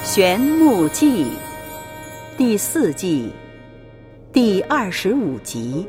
玄木记第4季第25集。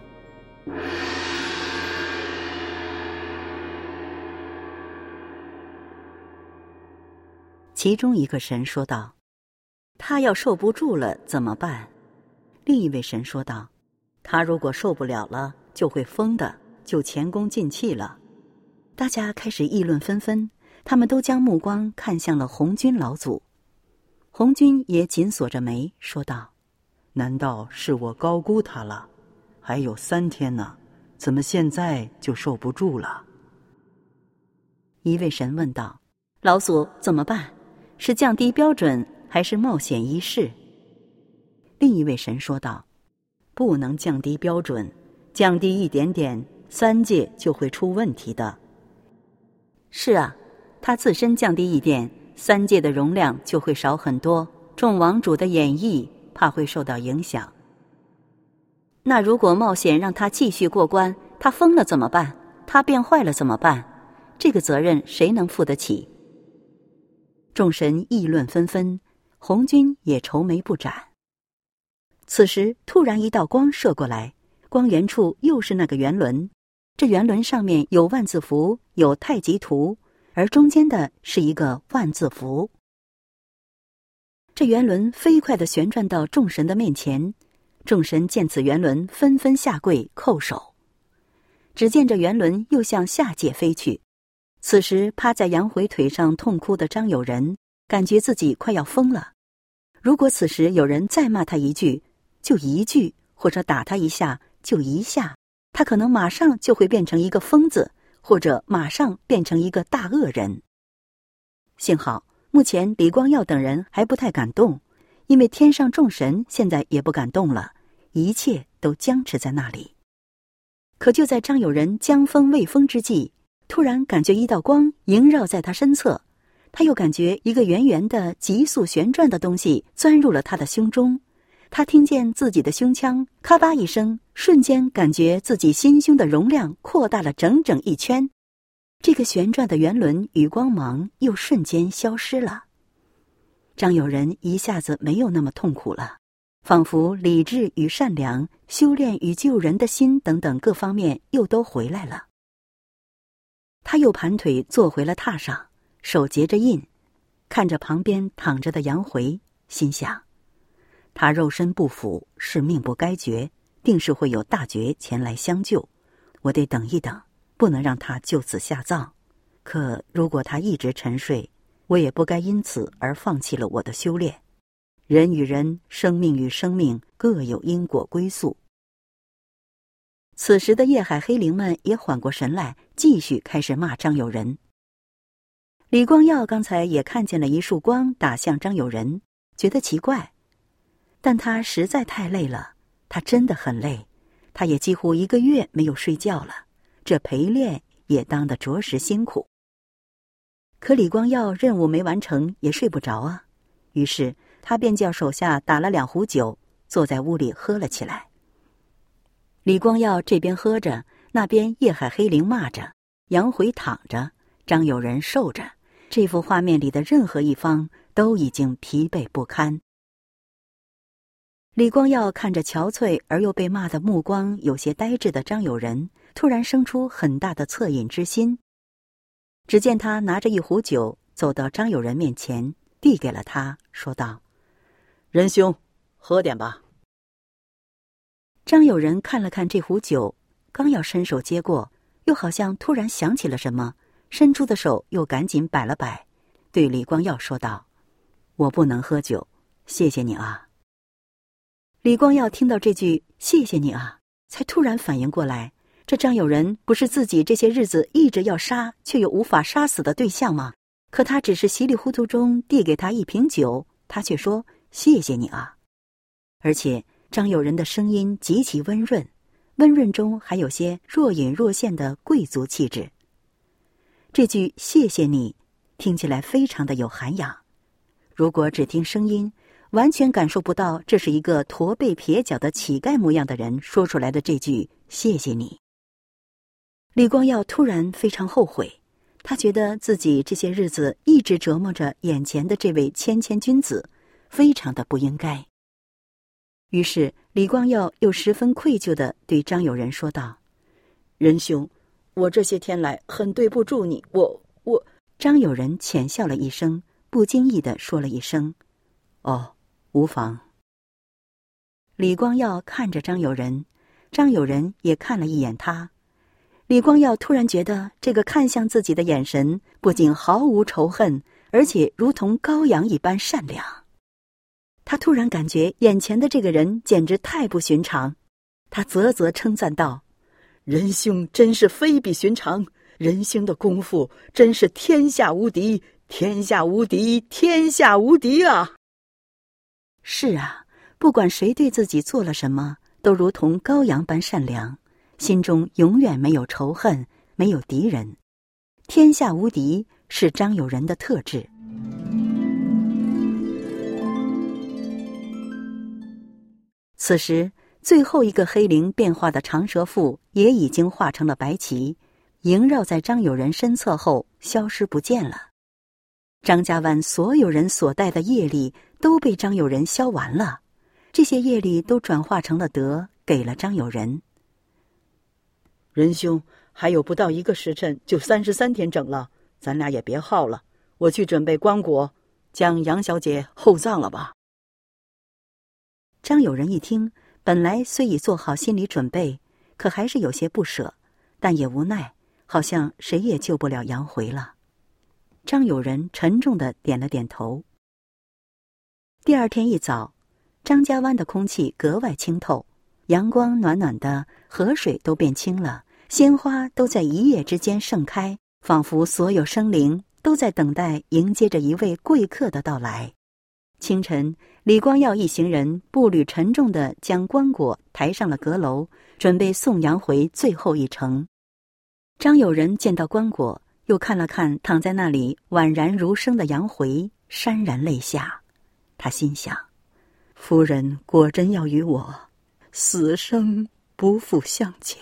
其中一个神说道：他要受不住了怎么办？另一位神说道：他如果受不了了就会疯的，就前功尽弃了。大家开始议论纷纷，他们都将目光看向了红军老祖。红军也紧锁着眉说道：难道是我高估他了？还有3天呢，怎么现在就受不住了？一位神问道：老祖怎么办？是降低标准还是冒险一试？另一位神说道：不能降低标准，降低一点点，3界就会出问题的。是啊，他自身降低一点，3界的容量就会少很多，众王主的演绎怕会受到影响。那如果冒险让他继续过关，他疯了怎么办？他变坏了怎么办？这个责任谁能负得起？众神议论纷纷，红军也愁眉不展。此时突然一道光射过来，光源处又是那个圆轮，这圆轮上面有万字符，有太极图，而中间的是一个万字符。这圆轮飞快地旋转到众神的面前，众神见此圆轮纷纷下跪叩首。只见这圆轮又向下界飞去，此时趴在杨回腿上痛哭的张友仁感觉自己快要疯了。如果此时有人再骂他一句就一句，或者打他一下就一下，他可能马上就会变成一个疯子，或者马上变成一个大恶人。幸好目前李光耀等人还不太敢动，因为天上众神现在也不敢动了，一切都僵持在那里。可就在张友仁将疯未疯之际，突然感觉一道光萦绕在他身侧，他又感觉一个圆圆的急速旋转的东西钻入了他的胸中。他听见自己的胸腔咔吧一声，瞬间感觉自己心胸的容量扩大了整整1圈。这个旋转的圆轮与光芒又瞬间消失了。张友仁一下子没有那么痛苦了，仿佛理智与善良、修炼与救人的心等等各方面又都回来了。他又盘腿坐回了榻上，手结着印，看着旁边躺着的杨回，心想：他肉身不腐，是命不该绝，定是会有大绝前来相救，我得等一等，不能让他就此下葬。可如果他一直沉睡，我也不该因此而放弃了我的修炼。人与人，生命与生命各有因果归宿。此时的夜海黑灵们也缓过神来，继续开始骂张友仁。李光耀刚才也看见了一束光打向张友仁，觉得奇怪，但他实在太累了，他真的很累，他也几乎1个月没有睡觉了，这陪练也当得着实辛苦。可李光耀任务没完成，也睡不着啊，于是他便叫手下打了2壶酒，坐在屋里喝了起来。李光耀这边喝着，那边夜海黑灵骂着，杨回躺着，张友仁受着，这幅画面里的任何一方都已经疲惫不堪。李光耀看着憔悴而又被骂的目光有些呆滞的张友仁，突然生出很大的恻隐之心。只见他拿着1壶酒走到张友仁面前，递给了他，说道：仁兄，喝点吧。张友仁看了看这壶酒，刚要伸手接过，又好像突然想起了什么，伸出的手又赶紧摆了摆，对李光耀说道：我不能喝酒，谢谢你啊。李光耀听到这句谢谢你啊，才突然反应过来，这张友仁不是自己这些日子一直要杀却又无法杀死的对象吗？可他只是稀里糊涂中递给他1瓶酒，他却说谢谢你啊。而且张友仁的声音极其温润，温润中还有些若隐若现的贵族气质。这句谢谢你听起来非常的有涵养，如果只听声音，完全感受不到这是一个驼背撇脚的乞丐模样的人说出来的这句谢谢你。李光耀突然非常后悔， 他觉得自己这些日子一直折磨着眼前的这位谦谦君子，非常的不应该。于是李光耀又十分愧疚地对张友仁说道：仁兄，我这些天来很对不住你，我……张友仁浅笑了一声，不经意地说了一声：哦，无妨。李光耀看着张友仁，张友仁也看了一眼他。李光耀突然觉得这个看向自己的眼神不仅毫无仇恨，而且如同羔羊一般善良。他突然感觉眼前的这个人简直太不寻常，他啧啧称赞道：仁兄真是非比寻常，仁兄的功夫真是天下无敌，天下无敌，天下无敌啊！是啊，不管谁对自己做了什么，都如同羔羊般善良，心中永远没有仇恨，没有敌人。天下无敌是张友仁的特质。此时最后一个黑灵变化的长蛇妇也已经化成了白旗，萦绕在张友仁身侧后消失不见了。张家湾所有人所带的业力都被张友仁消完了，这些业力都转化成了德，给了张友仁。仁兄，还有不到1个时辰就33天整了，咱俩也别耗了，我去准备棺椁，将杨小姐厚葬了吧。张友仁一听，本来虽已做好心理准备，可还是有些不舍，但也无奈，好像谁也救不了杨回了。张友仁沉重地点了点头。第二天一早，张家湾的空气格外清透，阳光暖暖的，河水都变清了，鲜花都在一夜之间盛开，仿佛所有生灵都在等待迎接着一位贵客的到来。清晨，李光耀一行人步履沉重地将棺椁抬上了阁楼，准备送杨回最后一程。张友仁见到棺椁，又看了看躺在那里宛然如生的杨回，潸然泪下。他心想，夫人果真要与我死生不复相见。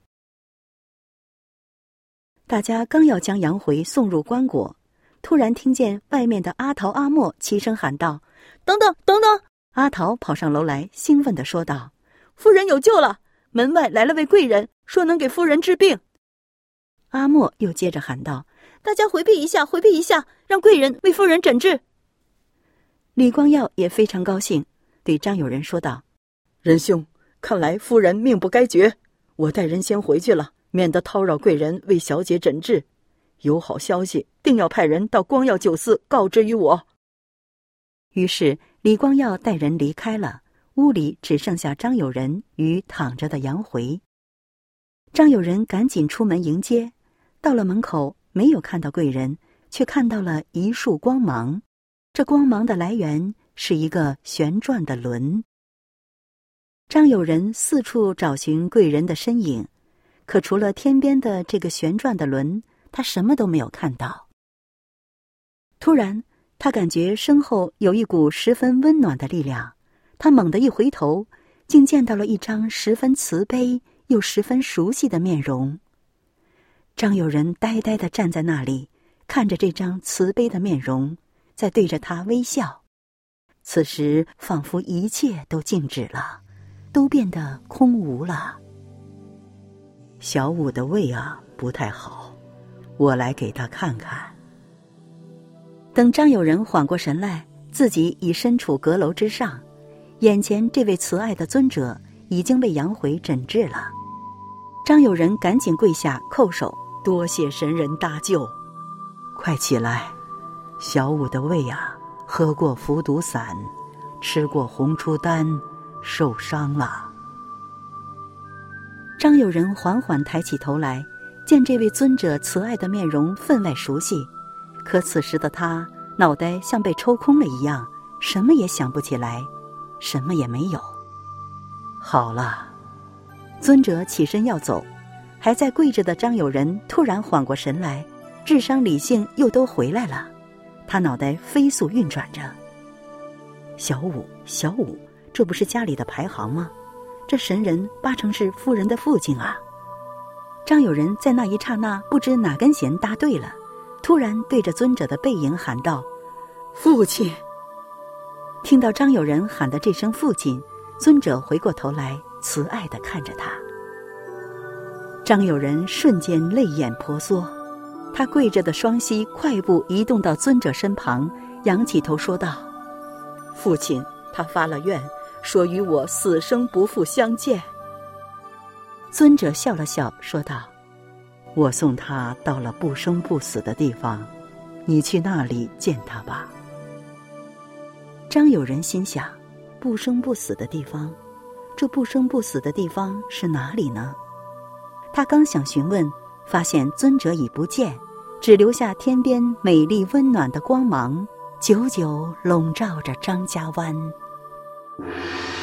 大家刚要将杨回送入棺椁，突然听见外面的阿桃、阿莫齐声喊道：等等等等！阿桃跑上楼来，兴奋地说道：夫人有救了，门外来了位贵人，说能给夫人治病。阿莫又接着喊道：大家回避一下，回避一下，让贵人为夫人诊治。李光耀也非常高兴，对张友仁说道：仁兄，看来夫人命不该绝，我带人先回去了，免得叨扰贵人为小姐诊治。有好消息定要派人到光耀酒肆告知于我。于是李光耀带人离开了，屋里只剩下张友仁与躺着的杨回。张友仁赶紧出门迎接，到了门口没有看到贵人，却看到了一束光芒，这光芒的来源是一个旋转的轮。张友仁四处找寻贵人的身影，可除了天边的这个旋转的轮，他什么都没有看到。突然他感觉身后有一股十分温暖的力量，他猛地一回头，竟见到了一张十分慈悲又十分熟悉的面容。张友仁呆呆地站在那里，看着这张慈悲的面容，在对着他微笑。此时仿佛一切都静止了，都变得空无了。小五的胃啊不太好，我来给他看看。等张友仁缓过神来，自己已身处阁楼之上，眼前这位慈爱的尊者已经被杨回诊治了。张友仁赶紧跪下叩首，多谢神人搭救。快起来，小五的胃啊喝过服毒散，吃过红出丹，受伤了。张友仁缓缓抬起头来，见这位尊者慈爱的面容分外熟悉，可此时的他脑袋像被抽空了一样，什么也想不起来，什么也没有。好了，尊者起身要走，还在跪着的张友仁突然缓过神来，智商理性又都回来了，他脑袋飞速运转着。小五，小五，这不是家里的排行吗？这神人八成是夫人的父亲啊。张友仁在那一刹那不知哪根弦搭对了， 突然对着尊者的背影喊道：“父亲！”听到张友仁喊的这声父亲，尊者回过头来，慈爱地看着他。张友仁瞬间泪眼婆娑，他跪着的双膝快步移动到尊者身旁，仰起头说道：“父亲，他发了愿，说与我死生不复相见。”尊者笑了笑，说道：“我送他到了不生不死的地方，你去那里见他吧。”张友仁心想，不生不死的地方，这不生不死的地方是哪里呢？他刚想询问，发现尊者已不见，只留下天边美丽温暖的光芒，久久笼罩着张家湾。